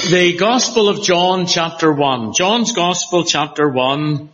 The Gospel of John, chapter 1. John's Gospel, chapter 1.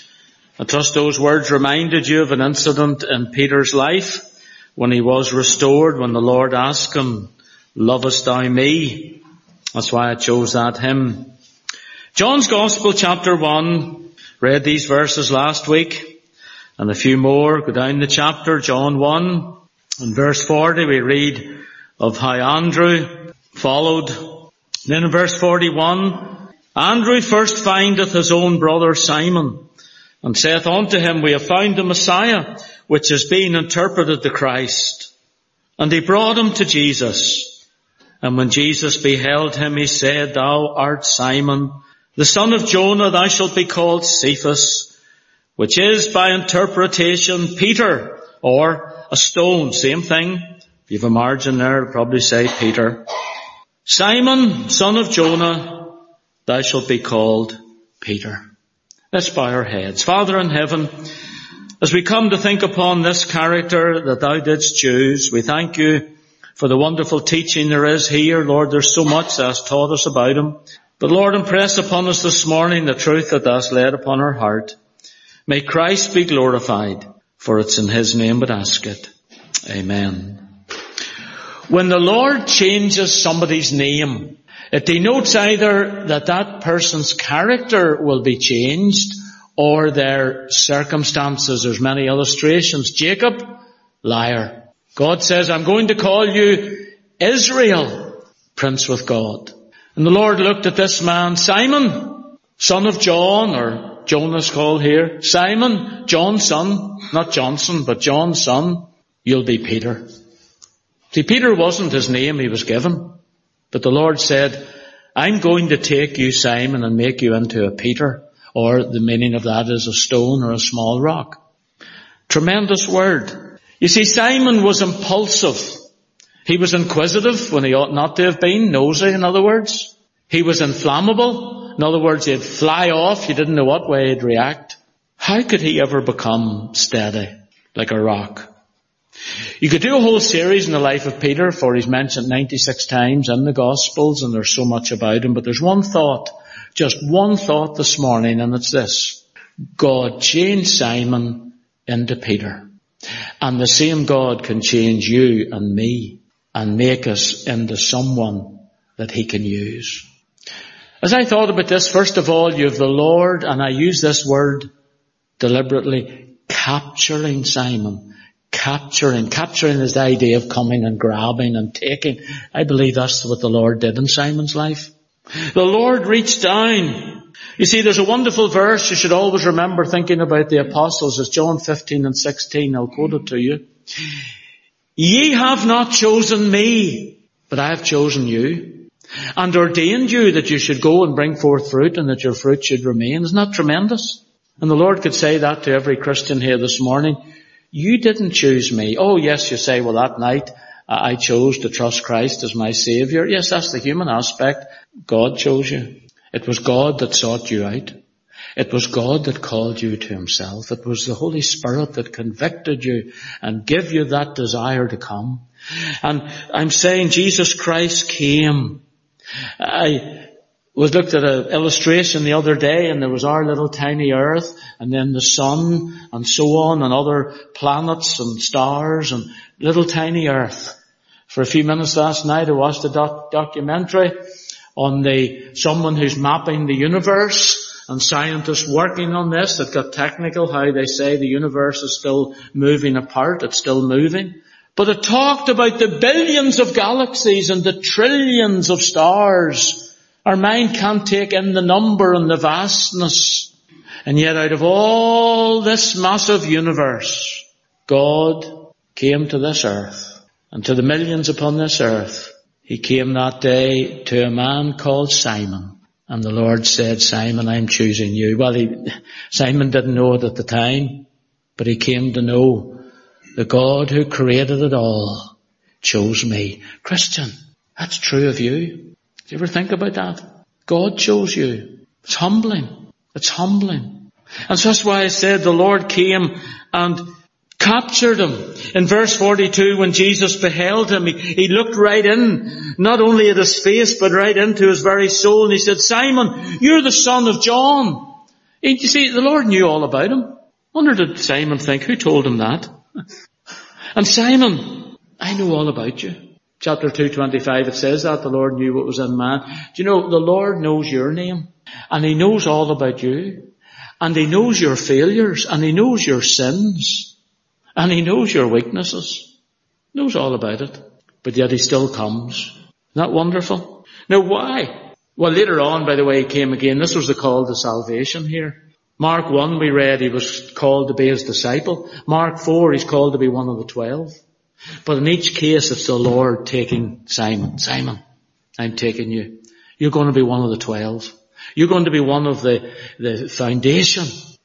I trust those words reminded you of an incident in Peter's life when he was restored, when the Lord asked him, "Lovest thou me?" That's why I chose that hymn. John's Gospel, chapter 1. Read these verses last week, and a few more. Go down the chapter, John 1. In verse 40 we read of how Andrew followed. Then in verse 41, Andrew first findeth his own brother Simon, and saith unto him, "We have found the Messiah," which is being interpreted the Christ. And he brought him to Jesus. And when Jesus beheld him, he said, "Thou art Simon, the son of Jonah, thou shalt be called Cephas," which is by interpretation Peter, or a stone, same thing. If you have a margin there, it'll probably say Peter. "Simon, son of Jonah, thou shalt be called Peter." Let's bow our heads. Father in heaven, as we come to think upon this character that thou didst choose, we thank you for the wonderful teaching there is here. Lord, there's so much that hast taught us about him. But Lord, impress upon us this morning the truth that thou hast laid upon our heart. May Christ be glorified, for it's in his name we ask it. Amen. When the Lord changes somebody's name, it denotes either that that person's character will be changed or their circumstances. There's many illustrations. Jacob, liar. God says, "I'm going to call you Israel, prince with God." And the Lord looked at this man, Simon, son of John, or Jonah's called here. Simon, John's son, not Johnson, but John's son, you'll be Peter. See, Peter wasn't his name he was given. But the Lord said, "I'm going to take you, Simon, and make you into a Peter." Or the meaning of that is a stone or a small rock. Tremendous word. You see, Simon was impulsive. He was inquisitive when he ought not to have been. Nosy, in other words. He was inflammable. In other words, he'd fly off. You didn't know what way he'd react. How could he ever become steady like a rock? You could do a whole series in the life of Peter, for he's mentioned 96 times in the Gospels, and there's so much about him. But there's one thought, just one thought this morning, and it's this. God changed Simon into Peter. And the same God can change you and me and make us into someone that he can use. As I thought about this, first of all, you have the Lord, and I use this word deliberately, capturing Simon. Capturing is the idea of coming and grabbing and taking. I believe that's what the Lord did in Simon's life. The Lord reached down. You see, there's a wonderful verse you should always remember thinking about the apostles. It's John 15 and 16. I'll quote it to you. "Ye have not chosen me, but I have chosen you, and ordained you that you should go and bring forth fruit, and that your fruit should remain." Isn't that tremendous? And the Lord could say that to every Christian here this morning. You didn't choose me. Oh yes, you say, well, that night I chose to trust Christ as my Saviour. Yes, that's the human aspect. God chose you. It was God that sought you out. It was God that called you to himself. It was the Holy Spirit that convicted you and gave you that desire to come. And I'm saying Jesus Christ came. I was looked at an illustration the other day, and there was our little tiny earth, and then the sun, and so on, and other planets and stars, and little tiny earth. For a few minutes last night I watched a documentary on someone who's mapping the universe, and scientists working on this that got technical, how they say the universe is still moving apart, it's still moving. But it talked about the billions of galaxies and the trillions of stars. Our mind can't take in the number and the vastness. And yet out of all this massive universe, God came to this earth. And to the millions upon this earth, he came that day to a man called Simon. And the Lord said, "Simon, I'm choosing you." Well, Simon didn't know it at the time, but he came to know the God who created it all chose me. Christian, that's true of you. Do you ever think about that? God chose you. It's humbling. It's humbling. And so that's why I said the Lord came and Captured him. In verse 42, when Jesus beheld him, he looked right in, not only at his face, but right into his very soul. And he said, Simon, you're the son of John. You see, the Lord knew all about him. Wonder did Simon think, who told him that? And Simon, I know all about you. Chapter 2:25, it says that the Lord knew what was in man. Do you know, the Lord knows your name, and he knows all about you, and he knows your failures, and he knows your sins. And he knows your weaknesses. Knows all about it. But yet he still comes. Isn't that wonderful? Now why? Well, later on, by the way, he came again. This was the call to salvation here. Mark 1, we read he was called to be his disciple. Mark 4, he's called to be one of the 12. But in each case, it's the Lord taking Simon. Simon, I'm taking you. You're going to be one of the 12. You're going to be one of the foundation.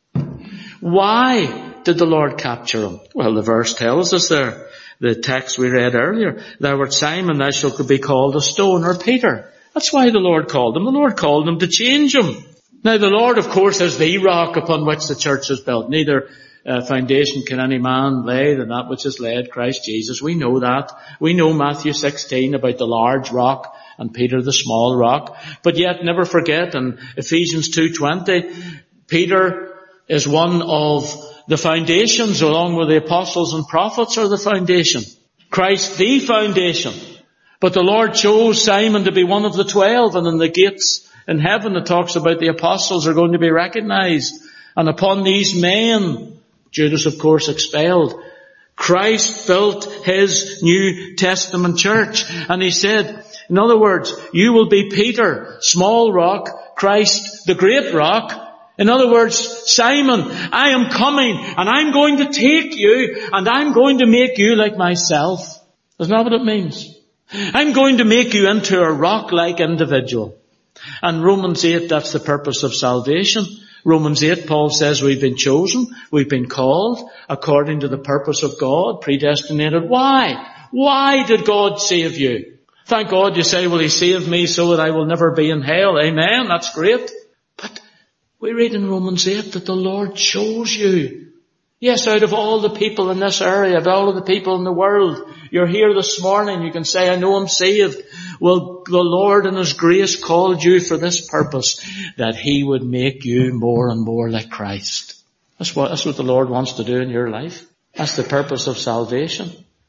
Why did the Lord capture him? Well, the verse tells us there, the text we read earlier, thou art Simon, thou shalt be called a stone, or Peter. That's why the Lord called him. The Lord called him to change him. Now the Lord, of course, is the rock upon which the church is built. Neither foundation can any man lay than that which is laid, Christ Jesus. We know that. We know Matthew 16 about the large rock and Peter the small rock. But yet never forget in Ephesians 2:20, Peter is one of the foundations, along with the apostles and prophets, are the foundation. Christ the foundation. But the Lord chose Simon to be one of the 12, and in the gates in heaven it talks about the apostles are going to be recognized. And upon these men, Judas of course expelled, Christ built his New Testament church. And he said, in other words, you will be Peter, small rock, Christ the great rock. In other words, Simon, I am coming and I'm going to take you and I'm going to make you like myself. Isn't that what it means? I'm going to make you into a rock-like individual. And Romans 8, that's the purpose of salvation. Romans 8, Paul says we've been chosen, we've been called according to the purpose of God, predestinated. Why? Why did God save you? Thank God you say, well, he saved me so that I will never be in hell. Amen. That's great. But we read in Romans 8 that the Lord chose you. Yes, out of all the people in this area, of all of the people in the world, you're here this morning, you can say, I know I'm saved. Well, the Lord in His grace called you for this purpose, that He would make you more and more like Christ. That's what the Lord wants to do in your life. That's the purpose of salvation.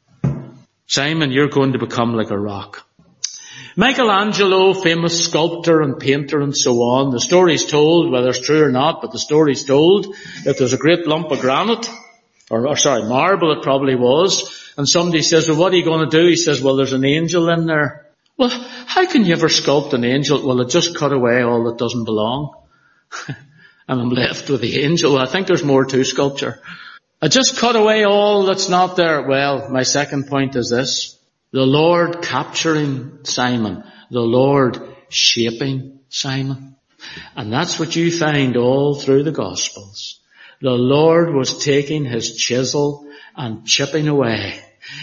Simon, you're going to become like a rock. Michelangelo, famous sculptor and painter and so on, the story's told, whether it's true or not, but the story's told that there's a great lump of granite, marble it probably was, and somebody says, well, what are you going to do? He says, well, there's an angel in there. Well, how can you ever sculpt an angel? Well, it just cut away all that doesn't belong. And I'm left with the angel. I think there's more to sculpture. I just cut away all that's not there. Well, my second point is this. The Lord capturing Simon. The Lord shaping Simon. And that's what you find all through the Gospels. The Lord was taking His chisel and chipping away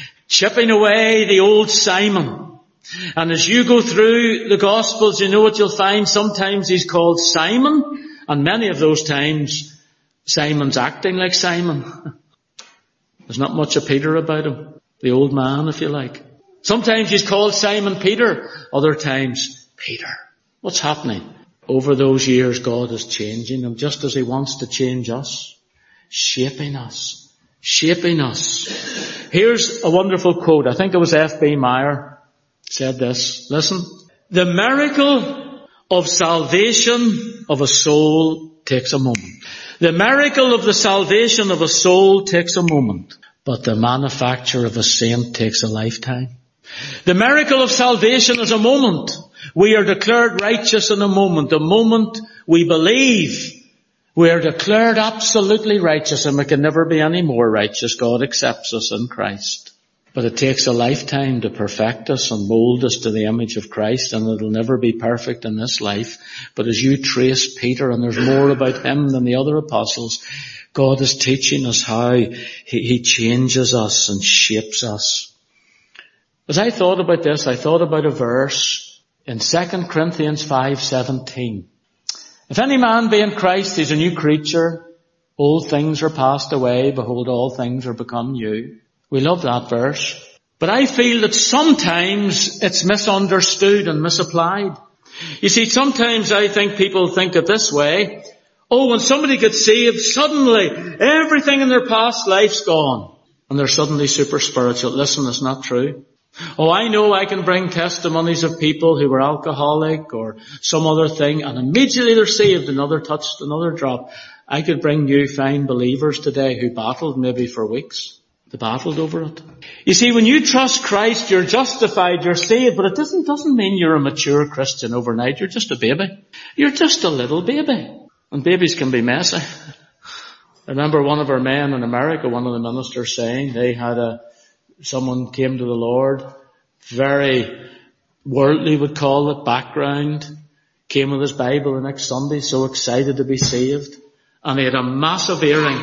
the old Simon. And as you go through the Gospels, you know what you'll find. Sometimes He's called Simon, and many of those times Simon's acting like Simon. There's not much of Peter about him. The old man, if you like. Sometimes He's called Simon Peter, other times Peter. What's happening? Over those years, God is changing him just as He wants to change us. Shaping us. Here's a wonderful quote. I think it was F.B. Meyer said this. Listen. The miracle of salvation of a soul takes a moment. The miracle of the salvation of a soul takes a moment. But the manufacture of a saint takes a lifetime. The miracle of salvation is a moment. We are declared righteous in a moment. The moment we believe, we are declared absolutely righteous, and we can never be any more righteous. God accepts us in Christ. But it takes a lifetime to perfect us and mold us to the image of Christ, and it'll never be perfect in this life. But as you trace Peter, and there's more about him than the other apostles, God is teaching us how He changes us and shapes us. As I thought about this, I thought about a verse in 2 Corinthians 5:17. If any man be in Christ, he's a new creature. Old things are passed away. Behold, all things are become new. We love that verse. But I feel that sometimes it's misunderstood and misapplied. You see, sometimes I think people think it this way. Oh, when somebody gets saved, suddenly everything in their past life's gone. And they're suddenly super spiritual. Listen, it's not true. Oh, I know I can bring testimonies of people who were alcoholic or some other thing, and immediately they're saved, another touched, another drop. I could bring new fine believers today who battled maybe for weeks. They battled over it. You see, when you trust Christ, you're justified, you're saved, but it doesn't mean you're a mature Christian overnight. You're just a baby. You're just a little baby. And babies can be messy. I remember one of our men in America, one of the ministers saying they had someone came to the Lord, very worldly would call it, background, came with his Bible the next Sunday, so excited to be saved. And he had a massive earring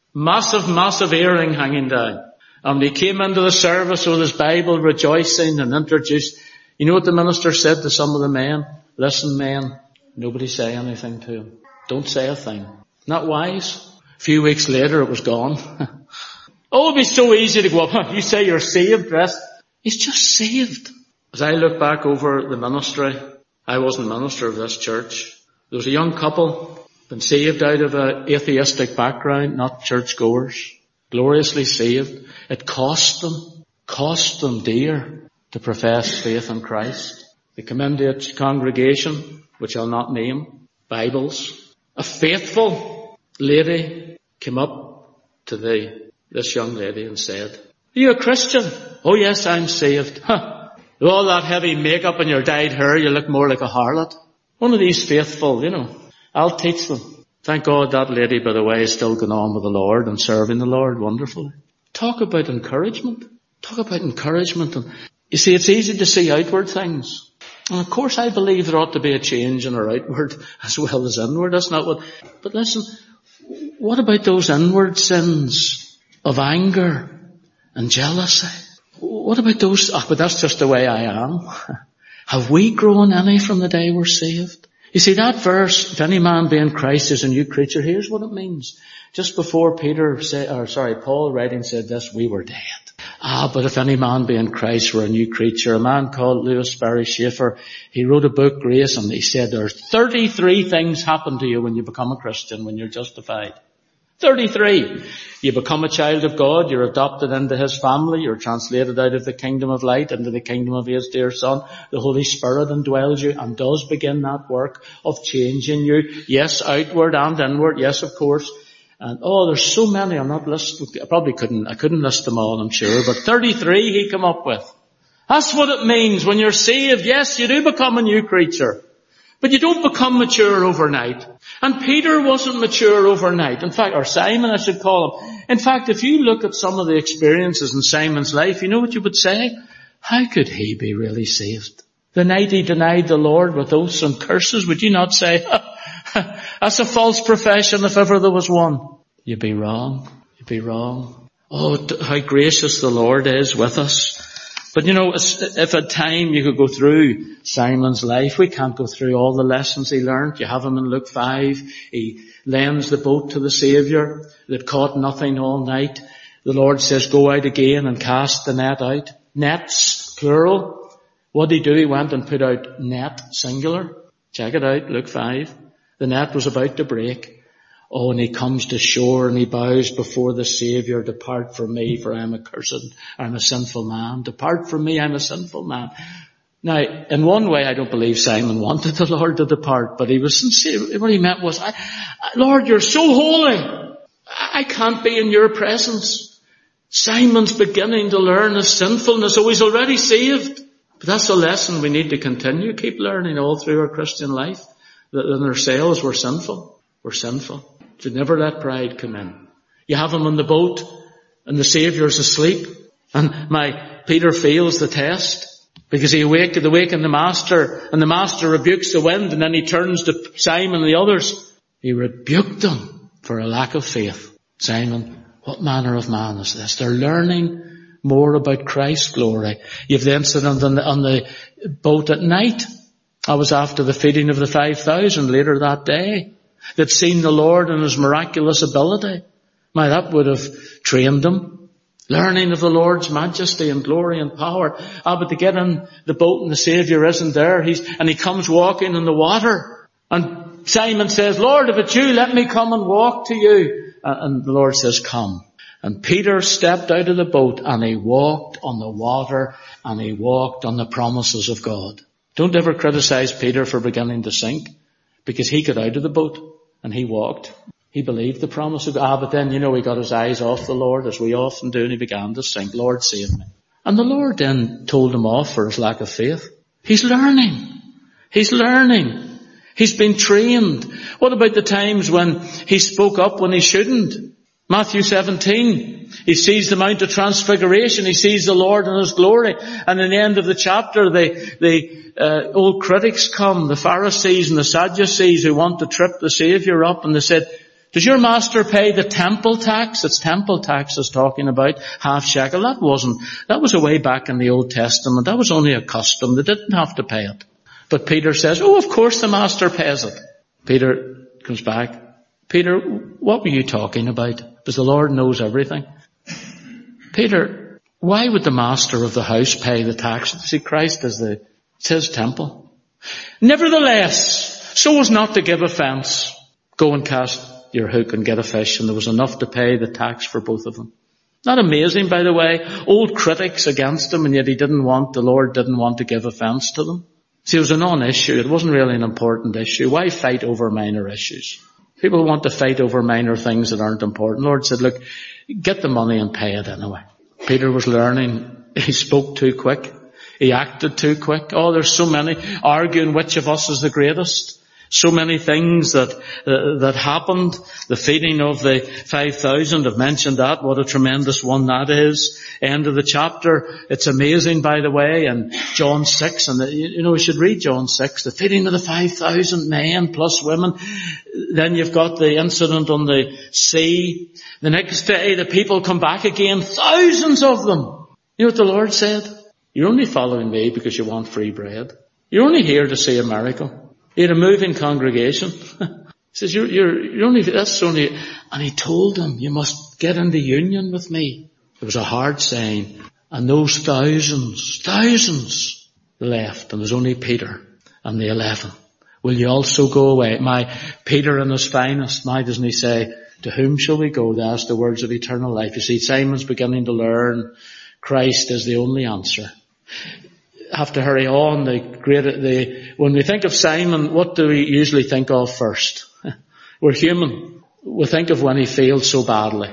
hanging down. And he came into the service with his Bible rejoicing and introduced. You know what the minister said to some of the men? Listen, men, nobody say anything to him. Don't say a thing. Not wise. A few weeks later it was gone. Oh, it'd be so easy to go up. You say you're saved, rest. He's just saved. As I look back over the ministry, I wasn't minister of this church. There was a young couple, been saved out of an atheistic background, not churchgoers. Gloriously saved. It cost them dear to profess faith in Christ. They come into a congregation, which I'll not name, Bibles. A faithful lady came up to this young lady and said, are you a Christian? Oh yes, I'm saved. With all that heavy makeup and your dyed hair, you look more like a harlot. One of these faithful, I'll teach them. Thank God that lady, by the way, is still going on with the Lord and serving the Lord wonderfully. Talk about encouragement. And you see, it's easy to see outward things. And of course I believe there ought to be a change in our outward as well as inward. That's not what, but listen, what about those inward sins of anger and jealousy? What about those? But that's just the way I am. Have we grown any from the day we're saved? You see, that verse, if any man be in Christ is a new creature, here's what it means. Just before Paul writing said this, we were dead. But if any man be in Christ, we're a new creature. A man called Lewis Sperry Schaefer, he wrote a book, Grace, and he said there's 33 things happen to you when you become a Christian, when you're justified. 33. You become a child of God, you're adopted into His family, you're translated out of the kingdom of light into the kingdom of His dear Son. The Holy Spirit indwells you and does begin that work of changing you. Yes, outward and inward, yes, of course. And there's so many, I'm not listing, I couldn't list them all, I'm sure, but 33 he came up with. That's what it means when you're saved. Yes, you do become a new creature, but you don't become mature overnight. And Peter wasn't mature overnight. In fact, or Simon, I should call him. In fact, if you look at some of the experiences in Simon's life, you know what you would say? How could he be really saved? The night he denied the Lord with oaths and curses, would you not say, that's a false profession if ever there was one? You'd be wrong. Oh, how gracious the Lord is with us. But if at time you could go through Simon's life, we can't go through all the lessons he learned. You have him in Luke 5. He lends the boat to the Saviour that caught nothing all night. The Lord says, go out again and cast the net out. Nets, plural. What did he do? He went and put out net, singular. Check it out, Luke 5. The net was about to break. Oh, and he comes to shore and he bows before the Saviour. Depart from me, for I am accursed. I'm a sinful man. Depart from me, I'm a sinful man. Now, in one way, I don't believe Simon wanted the Lord to depart, but he was sincere. What he meant was, Lord, you're so holy. I can't be in your presence. Simon's beginning to learn his sinfulness. Oh, he's already saved. But that's a lesson we need to continue. Keep learning all through our Christian life. That in ourselves we're sinful. We're sinful. Should never let pride come in. You have him on the boat and the Saviour's asleep. And Peter fails the test because he awakened the Master and the Master rebukes the wind, and then he turns to Simon and the others. He rebuked them for a lack of faith. Simon, what manner of man is this? They're learning more about Christ's glory. You have the incident on the boat at night. I was after the feeding of the 5,000 later that day. They'd seen the Lord and His miraculous ability. My, that would have trained them. Learning of the Lord's majesty and glory and power. But to get in the boat and the Saviour isn't there. And He comes walking in the water. And Simon says, Lord, if it's you, let me come and walk to you. And the Lord says, come. And Peter stepped out of the boat and he walked on the water and he walked on the promises of God. Don't ever criticize Peter for beginning to sink, because he got out of the boat and he walked. He believed the promise of God. But then, he got his eyes off the Lord, as we often do, and he began to sink. Lord, save me. And the Lord then told him off for his lack of faith. He's learning. He's learning. He's been trained. What about the times when he spoke up when he shouldn't? Matthew 17, he sees the Mount of Transfiguration, he sees the Lord in His glory, and in the end of the chapter, the old critics come, the Pharisees and the Sadducees, who want to trip the Saviour up, and they said, does your master pay the temple tax? It's temple tax is talking about, half shekel. That was a way back in the Old Testament. That was only a custom. They didn't have to pay it. But Peter says, of course the master pays it. Peter comes back. Peter, what were you talking about? Because the Lord knows everything. Peter, why would the master of the house pay the tax? See, Christ is it's His temple. Nevertheless, so as not to give offence, go and cast your hook and get a fish. And there was enough to pay the tax for both of them. Not amazing, by the way. Old critics against Him, and yet the Lord didn't want to give offence to them. See, it was a non-issue. It wasn't really an important issue. Why fight over minor issues? People want to fight over minor things that aren't important. The Lord said, look, get the money and pay it anyway. Peter was learning. He spoke too quick. He acted too quick. There's so many arguing which of us is the greatest. So many things that happened. The feeding of the 5,000, I've mentioned that. What a tremendous one that is. End of the chapter. It's amazing, by the way, and John 6, and we should read John 6, the feeding of the 5,000 men plus women. Then you've got the incident on the sea. The next day the people come back again, thousands of them. You know what the Lord said? You're only following me because you want free bread. You're only here to see a miracle. He had a moving congregation. He says, and He told them, you must get into union with me. It was a hard saying. And those thousands left, and there's only Peter and the 11. Will you also go away? My Peter in his finest, doesn't he say, to whom shall we go? They ask the words of eternal life. You see, Simon's beginning to learn Christ is the only answer. Have to hurry on. When we think of Simon, what do we usually think of first? We're human. We think of when he failed so badly.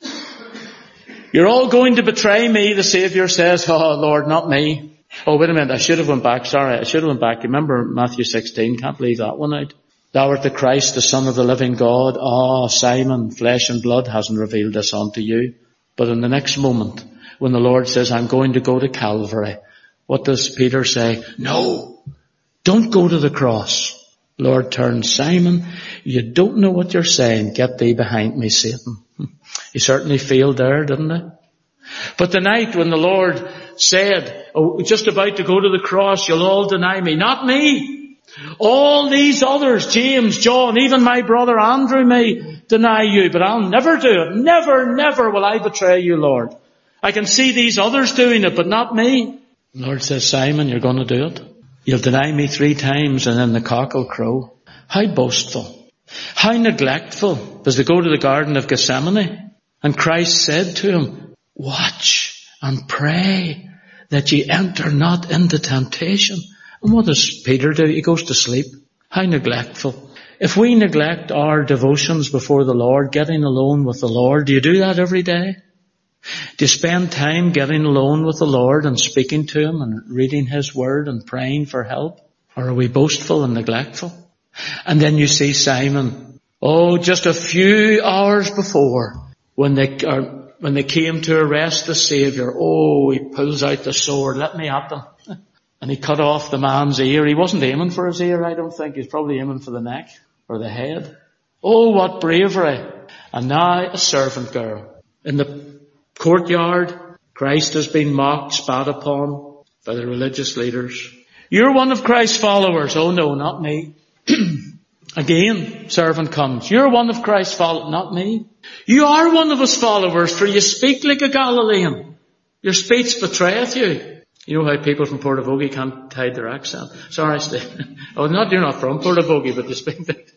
You're all going to betray me, the Saviour says. Oh, Lord, not me. Oh, wait a minute, I should have went back. Sorry, I should have went back. Remember Matthew 16, can't leave that one out. Thou art the Christ, the Son of the living God. Simon, flesh and blood hasn't revealed this unto you. But in the next moment, when the Lord says, I'm going to go to Calvary, what does Peter say? No, don't go to the cross. Lord turns, Simon, you don't know what you're saying. Get thee behind me, Satan. He certainly failed there, didn't he? But the night when the Lord said, just about to go to the cross, you'll all deny me. Not me. All these others, James, John, even my brother Andrew may deny you, but I'll never do it. Never, never will I betray you, Lord. I can see these others doing it, but not me. The Lord says, Simon, you're going to do it. You'll deny me 3 times and then the cock will crow. How boastful. How neglectful. As they go to the Garden of Gethsemane, and Christ said to him, watch and pray that ye enter not into temptation. And what does Peter do? He goes to sleep. How neglectful. If we neglect our devotions before the Lord, getting alone with the Lord, do you do that every day? Do you spend time getting alone with the Lord and speaking to Him and reading His Word and praying for help? Or are we boastful and neglectful? And then you see Simon, just a few hours before, when they came to arrest the Saviour, he pulls out the sword, let me at them. And he cut off the man's ear. He wasn't aiming for his ear, I don't think. He was probably aiming for the neck or the head. Oh, what bravery. And now a servant girl. In the courtyard, Christ has been mocked, spat upon by the religious leaders. You're one of Christ's followers. Oh no, not me. Again, servant comes. You're one of Christ's followers, not me. You are one of his followers, for you speak like a Galilean. Your speech betrayeth you. You know how people from Portavogie can't hide their accent. Sorry, Steve. Oh, you're not from Portavogie, but you speak that.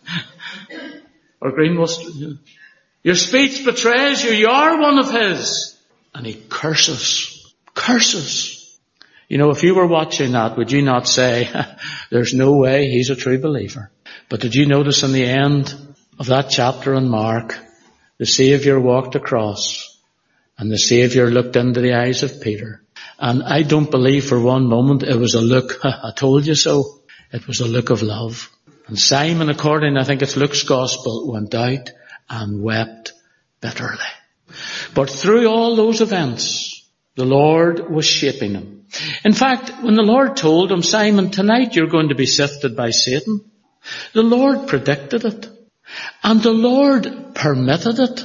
Or Greenwell. Your speech betrays you. You are one of his. And he curses. Curses. You know, if you were watching that, would you not say, there's no way he's a true believer? But did you notice in the end of that chapter in Mark, the Saviour walked across and the Saviour looked into the eyes of Peter. And I don't believe for one moment it was a look, I told you so. It was a look of love. And Simon, according, I think it's Luke's Gospel, went out and wept bitterly. But through all those events, the Lord was shaping him. In fact, when the Lord told him, Simon, tonight you're going to be sifted by Satan, the Lord predicted it. And the Lord permitted it.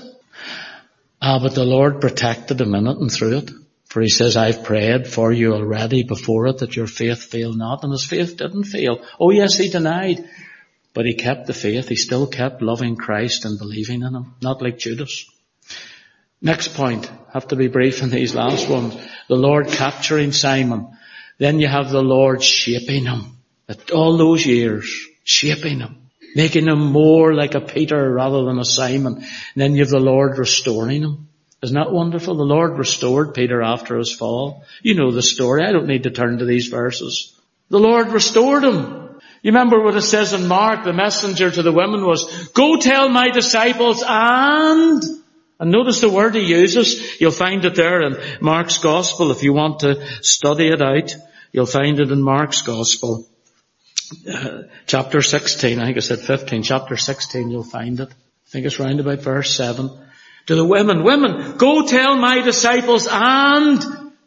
But the Lord protected him in it and through it. For he says, I've prayed for you already before it, that your faith fail not. And his faith didn't fail. Oh yes, he denied. But he kept the faith. He still kept loving Christ and believing in him. Not like Judas. Next point. Have to be brief in these last ones. The Lord capturing Simon. Then you have the Lord shaping him. At all those years. Shaping him. Making him more like a Peter rather than a Simon. And then you have the Lord restoring him. Isn't that wonderful? The Lord restored Peter after his fall. You know the story. I don't need to turn to these verses. The Lord restored him. You remember what it says in Mark, the messenger to the women was, go tell my disciples and notice the word he uses. You'll find it there in Mark's Gospel. If you want to study it out, you'll find it in Mark's Gospel. Chapter 16, I think I said 15, chapter 16 you'll find it. I think it's round about verse 7. To the women, go tell my disciples and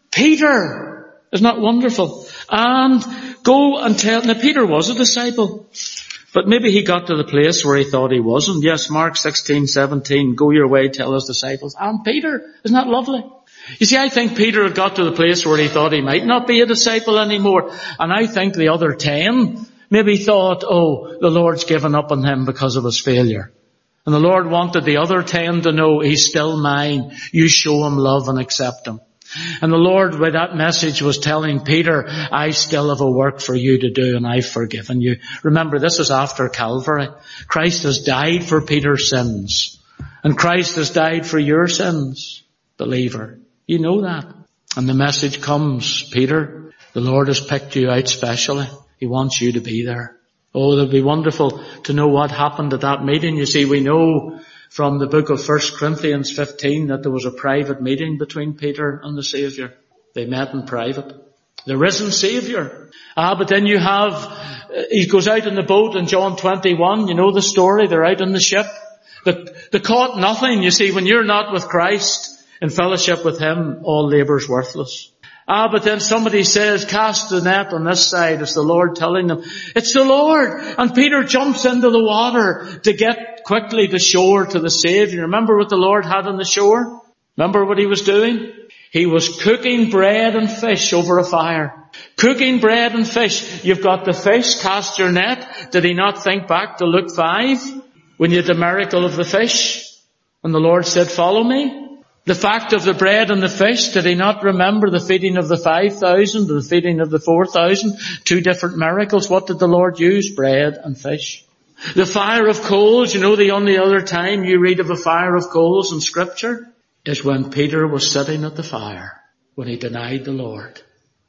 Peter. Isn't that wonderful? And go and tell, now Peter was a disciple, but maybe he got to the place where he thought he wasn't. Yes, Mark 16:17, go your way, tell his disciples and Peter. Isn't that lovely? You see, I think Peter had got to the place where he thought he might not be a disciple anymore. And I think the other 10 maybe thought, oh, the Lord's given up on him because of his failure. And the Lord wanted the other 10 to know, he's still mine. You show him love and accept him. And the Lord, with that message, was telling Peter, I still have a work for you to do and I've forgiven you. Remember, this is after Calvary. Christ has died for Peter's sins. And Christ has died for your sins, believer. You know that. And the message comes, Peter, the Lord has picked you out specially. He wants you to be there. Oh, it'll be wonderful to know what happened at that meeting. You see, we know from the book of 1 Corinthians 15 that there was a private meeting between Peter and the Saviour. They met in private. The risen Saviour. But then you have, he goes out in the boat in John 21. You know the story. They're out on the ship. They caught nothing. You see, when you're not with Christ, in fellowship with him, all labour's worthless. But then somebody says, cast the net on this side. It's the Lord telling them, it's the Lord. And Peter jumps into the water to get quickly to shore to the Saviour. Remember what the Lord had on the shore? Remember what he was doing? He was cooking bread and fish over a fire. Cooking bread and fish. You've got the fish, cast your net. Did he not think back to Luke 5? When you had the miracle of the fish? And the Lord said, follow me. The fact of the bread and the fish, did he not remember the feeding of the 5,000, the feeding of the 4,000? 2 different miracles. What did the Lord use? Bread and fish. The fire of coals, you know the only other time you read of a fire of coals in Scripture is when Peter was sitting at the fire, when he denied the Lord.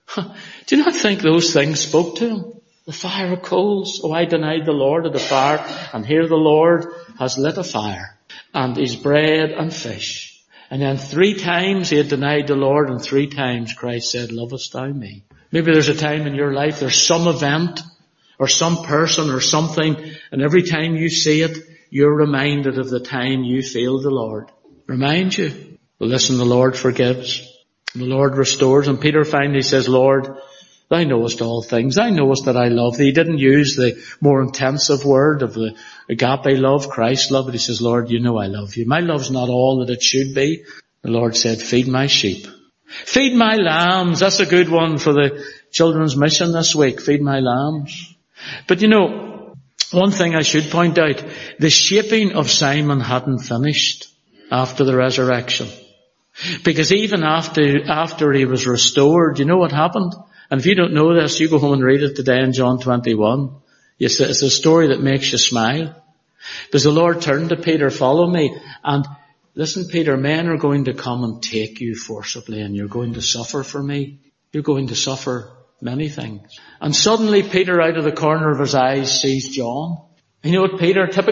Do you not think those things spoke to him? The fire of coals. Oh, I denied the Lord at the fire, and here the Lord has lit a fire, and his bread and fish. And then 3 times he had denied the Lord, and 3 times Christ said, lovest thou me? Maybe there's a time in your life, there's some event, or some person, or something, and every time you see it, you're reminded of the time you failed the Lord. Remind you. Well, listen, the Lord forgives. The Lord restores. And Peter finally says, Lord, thou knowest all things. Thou knowest that I love thee. He didn't use the more intensive word of the agape love, Christ love. But he says, Lord, you know I love you. My love's not all that it should be. The Lord said, feed my sheep. Feed my lambs. That's a good one for the children's mission this week. Feed my lambs. But you know, One thing I should point out, the shaping of Simon hadn't finished after the resurrection. Because even after he was restored, you know what happened? And if you don't know this, you go home and read it today in John 21. It's a story that makes you smile. Because the Lord turned to Peter, follow me. And listen, Peter, men are going to come and take you forcibly, and you're going to suffer for me. You're going to suffer many things. And suddenly Peter, out of the corner of his eyes, sees John. You know what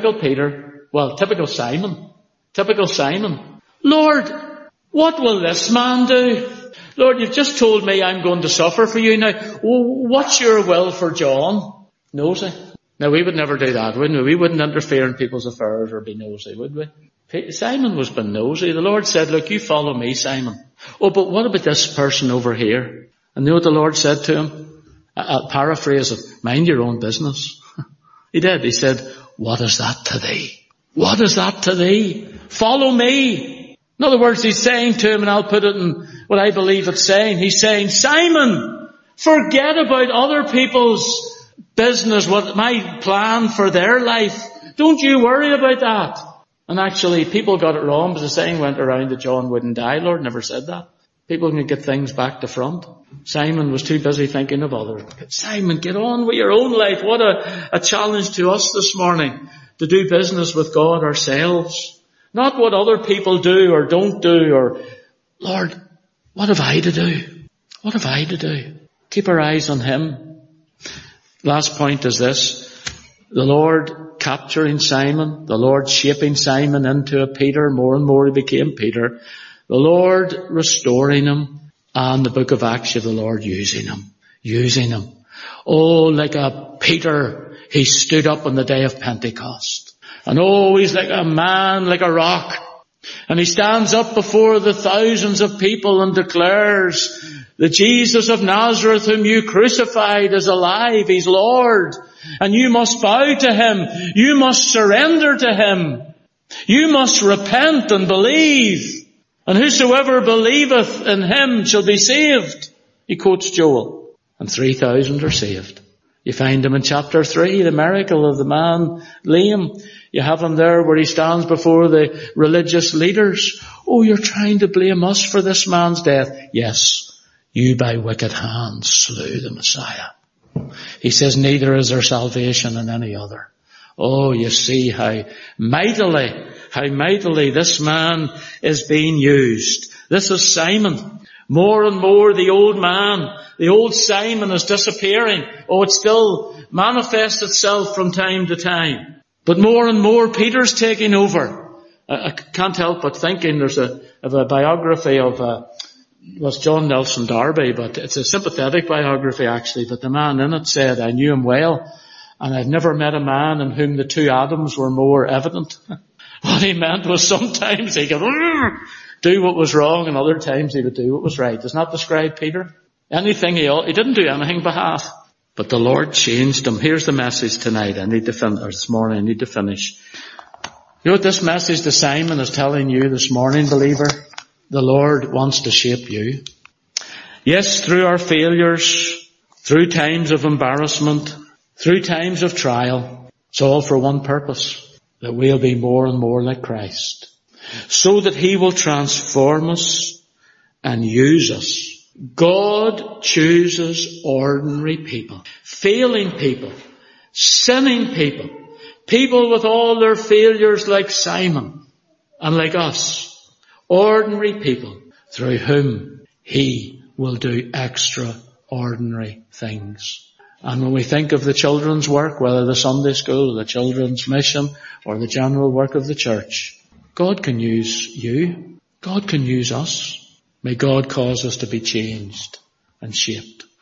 typical Simon. Lord, what will this man do? Lord, you've just told me I'm going to suffer for you. Now, what's your will for John? Nosy. Now, we would never do that, wouldn't we? We wouldn't interfere in people's affairs or be nosy, would we? Simon was being nosy. The Lord said, look, you follow me, Simon. Oh, but what about this person over here? And you know what the Lord said to him? I'll paraphrase it. Mind your own business. He did. He said, what is that to thee? What is that to thee? Follow me. In other words, he's saying to him, and I'll put it in what I believe it's saying. He's saying, Simon, forget about other people's business, what my plan for their life. Don't you worry about that. And actually, people got it wrong because the saying went around that John wouldn't die. Lord never said that. People can get things back to front. Simon was too busy thinking of others. Simon, get on with your own life. What a challenge to us this morning to do business with God ourselves. Not what other people do or don't do, or, Lord, what have I to do? What have I to do? Keep our eyes on Him. Last point is this. The Lord capturing Simon, the Lord shaping Simon into a Peter. More and more he became Peter. The Lord restoring him, and the book of Acts, the Lord using him. Oh, like a Peter, he stood up on the day of Pentecost. And oh, he's like a man, like a rock. And he stands up before the thousands of people and declares, the Jesus of Nazareth whom you crucified is alive. He's Lord. And you must bow to Him. You must surrender to Him. You must repent and believe. And whosoever believeth in Him shall be saved. He quotes Joel. And 3,000 are saved. You find him in chapter 3, the miracle of the man lame. You have him there where he stands before the religious leaders. Oh, you're trying to blame us for this man's death. Yes, you by wicked hands slew the Messiah. He says, neither is there salvation in any other. Oh, you see how mightily this man is being used. This is Simon. More and more the old man, the old Simon is disappearing. Oh, it still manifests itself from time to time. But more and more Peter's taking over. I can't help but thinking there's a biography of was John Nelson Darby, but it's a sympathetic biography actually, but the man in it said, I knew him well, and I've never met a man in whom the two Adams were more evident. What he meant was sometimes he could do what was wrong, and other times he would do what was right. Doesn't that describe Peter? He didn't do anything by half. But the Lord changed him. Here's the message tonight. This morning I need to finish. You know what this message to Simon is telling you this morning, believer? The Lord wants to shape you. Yes, through our failures, through times of embarrassment, through times of trial, it's all for one purpose, that we'll be more and more like Christ, so that He will transform us and use us. God chooses ordinary people, failing people, sinning people, people with all their failures like Simon and like us. Ordinary people through whom He will do extraordinary things. And when we think of the children's work, whether the Sunday school, or the children's mission, or the general work of the church, God can use you. God can use us. May God cause us to be changed and shaped.